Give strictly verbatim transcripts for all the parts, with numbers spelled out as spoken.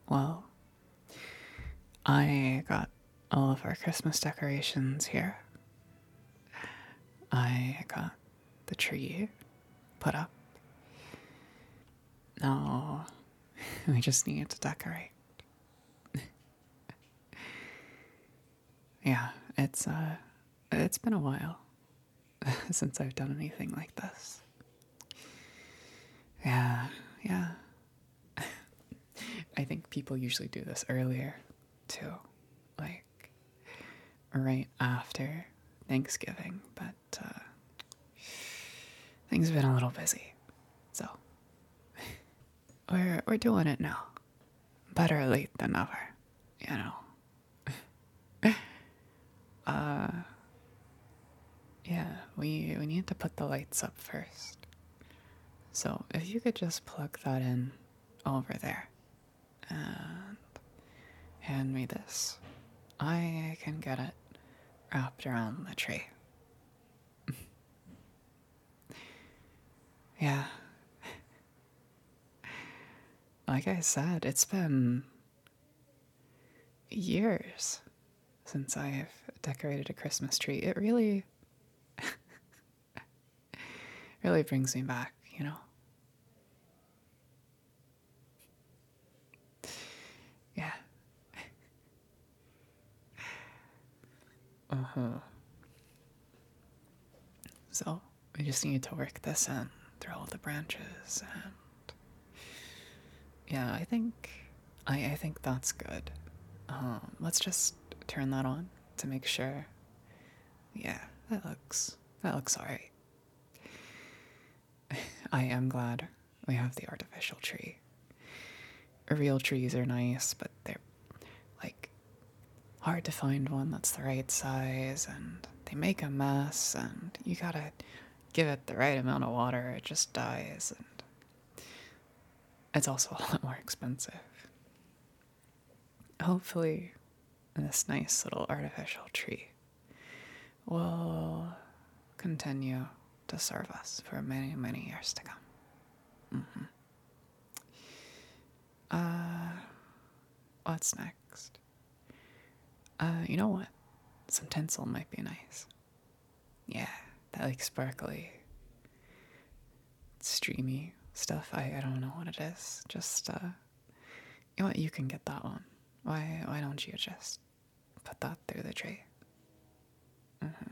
Well, I got all of our Christmas decorations here. I got the tree put up. Now, we just need to decorate. Yeah, it's uh it's been a while since I've done anything like this. Yeah, yeah. I think people usually do this earlier too. Like right after Thanksgiving, but uh things have been a little busy. So we're we're doing it now. Better late than never, you know. Uh yeah, we we need to put the lights up first. So if you could just plug that in over there and hand me this, I can get it wrapped around the tree. Yeah. Like I said, it's been years since I've decorated a Christmas tree. It really, really brings me back, you know? Yeah. Uh huh. So we just need to work this in through all the branches, and yeah, I think I I think that's good. Um, let's just turn that on to make sure. Yeah, that looks that looks alright. I am glad we have the artificial tree. Real trees are nice, but they're like hard to find one that's the right size, and they make a mess, and you gotta give it the right amount of water, it just dies, and it's also a lot more expensive. Hopefully, this nice little artificial tree will continue to serve us for many, many years to come. Mm-hmm. Uh, what's next? Uh, you know what? Some tinsel might be nice. Yeah, that like sparkly, streamy stuff. I, I don't know what it is. Just, uh, you know what? You can get that one. Why, why don't you just put that through the tree? Mm-hmm.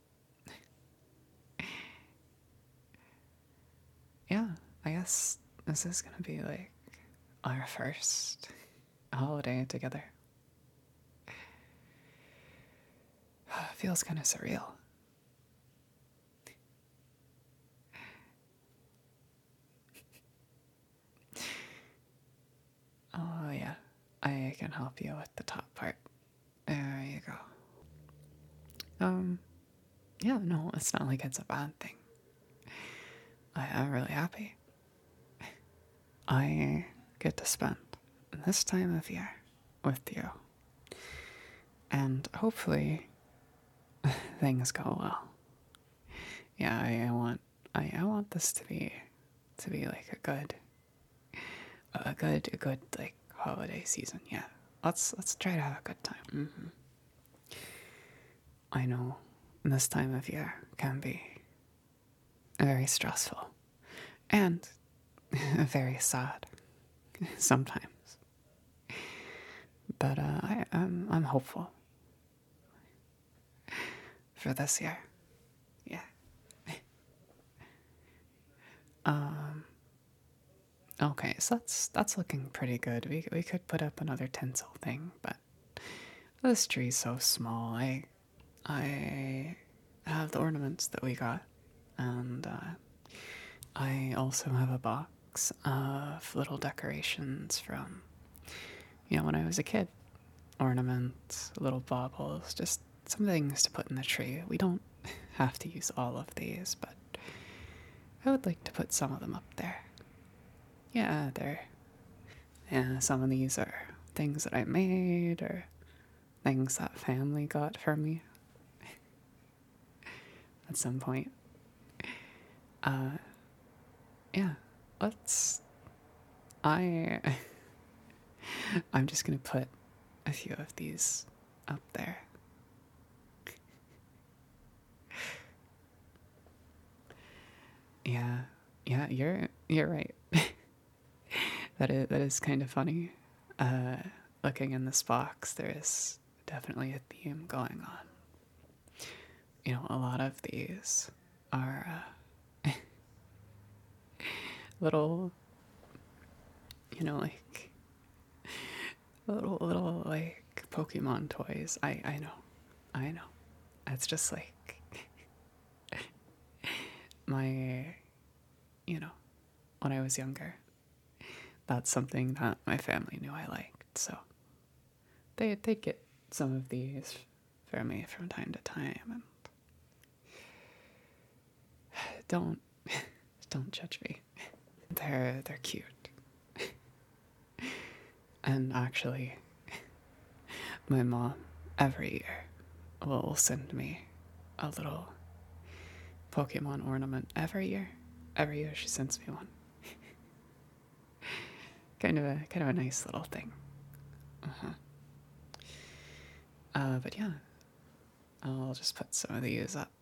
Yeah, I guess this is gonna be like our first holiday together. Feels kind of surreal. Oh, yeah. I can help you with the top part. There you go. Um, yeah, no, it's not like it's a bad thing. I am really happy. I get to spend this time of year with you. And hopefully things go well. Yeah, I, I want I, I want this to be to be like a good a good a good like holiday season. Yeah. Let's let's try to have a good time. Mm-hmm. I know this time of year can be very stressful and very sad sometimes. But uh, I, I'm, I'm hopeful for this year. Yeah. Um. Okay, so that's that's looking pretty good. We we could put up another tinsel thing, but this tree's so small. I I have the ornaments that we got, and uh, I also have a box of little decorations from, you know, when I was a kid. Ornaments, little baubles, just some things to put in the tree. We don't have to use all of these, but I would like to put some of them up there. Yeah, they're. Yeah, some of these are things that I made or things that family got for me at some point. Uh, yeah, let's. I. I'm just gonna put a few of these up there. Yeah, yeah, you're you're right. that is that is kind of funny. Uh, looking in this box, there is definitely a theme going on. You know, a lot of these are uh, little, you know, like little little like Pokemon toys. I I know, I know. It's just like my, you know, when I was younger. That's something that my family knew I liked, so they they get some of these for me from time to time, and don't don't judge me. They're they're cute, and actually, my mom every year will send me a little Pokemon ornament every year. Every year she sends me one. Kind of a kind of a nice little thing. Uh-huh. Uh, but yeah, I'll just put some of these up.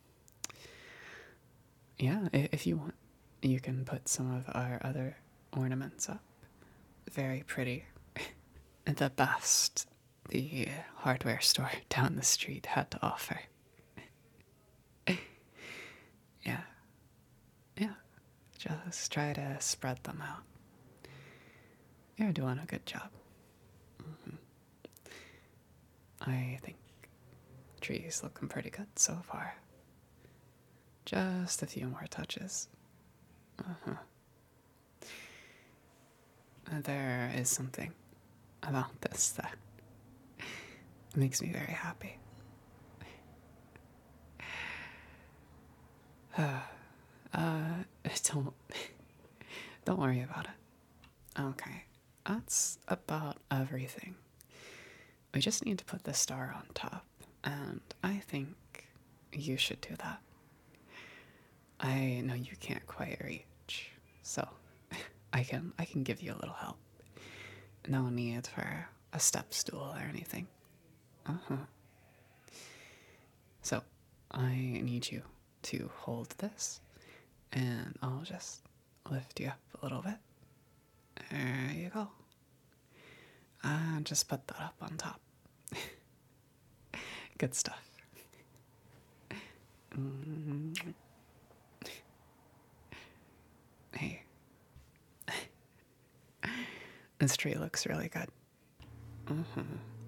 Yeah, if you want, you can put some of our other ornaments up. Very pretty. The best the hardware store down the street had to offer. Yeah, yeah. Just try to spread them out. You're doing a good job. Mm-hmm. I think the tree's looking pretty good so far. Just a few more touches. Uh-huh. There is something about this that makes me very happy. Uh, uh, don't, don't worry about it. Okay, that's about everything. We just need to put the star on top, and I think you should do that. I know you can't quite reach, so I can I can give you a little help. No need for a step stool or anything. Uh-huh. So, I need you to hold this, and I'll just lift you up a little bit. There you go. And just put that up on top. Good stuff. Mm. Hey. This tree looks really good. Mm-hmm.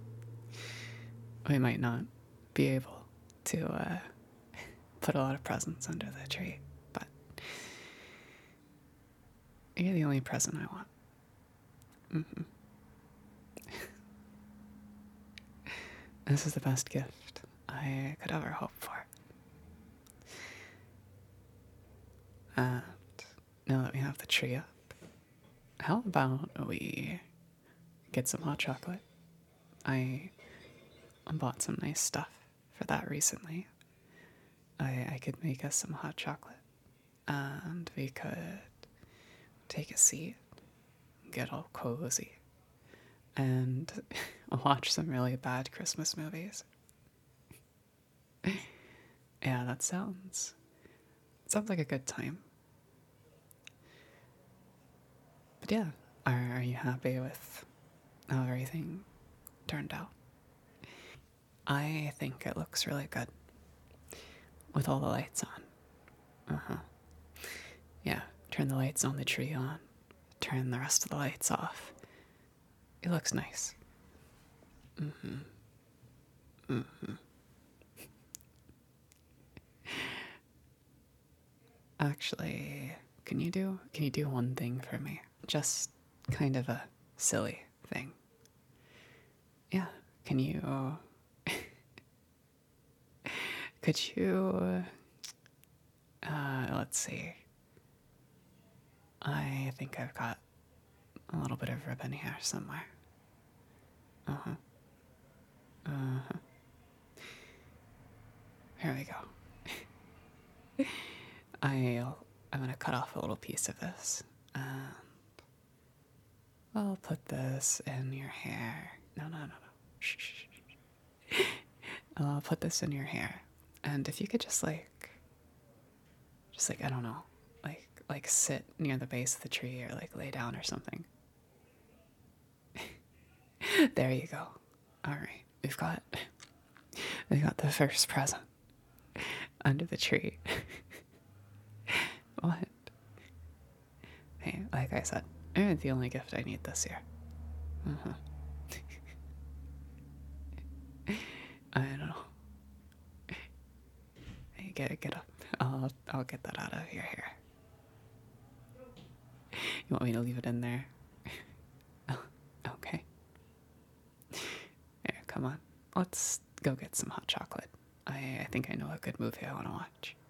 We might not be able to uh, put a lot of presents under the tree, but you're the only present I want. Mm-hmm. This is the best gift I could ever hope for. And now that we have the tree up, how about we get some hot chocolate? I bought some nice stuff for that recently. I, I could make us some hot chocolate, and we could take a seat, get all cozy, and watch some really bad Christmas movies. Yeah, that sounds sounds like a good time. But yeah, are, are you happy with how everything turned out? I think it looks really good with all the lights on. Uh huh. Yeah, turn the lights on the tree on, turn the rest of the lights off. It looks nice. Mm hmm. Mm hmm. Actually, can you do can you do one thing for me? Just kind of a silly thing. Yeah, can you could you uh let's see. I think I've got a little bit of ribbon here somewhere. Uh-huh. Uh-huh. Here we go. I'll I'm gonna cut off a little piece of this. And I'll put this in your hair. No, no, no, no. Shh, shh, shh. I'll put this in your hair. And if you could just like, just like, I don't know, like, like sit near the base of the tree or like lay down or something. There you go. All right. We've got, we got the first present under the tree. What? Hey, like I said, you're the only gift I need this year. Uh-huh. I don't know. Hey, get get up. I'll I'll get that out of your hair. You want me to leave it in there? Oh, okay. Here, come on. Let's go get some hot chocolate. I I think I know a good movie I want to watch.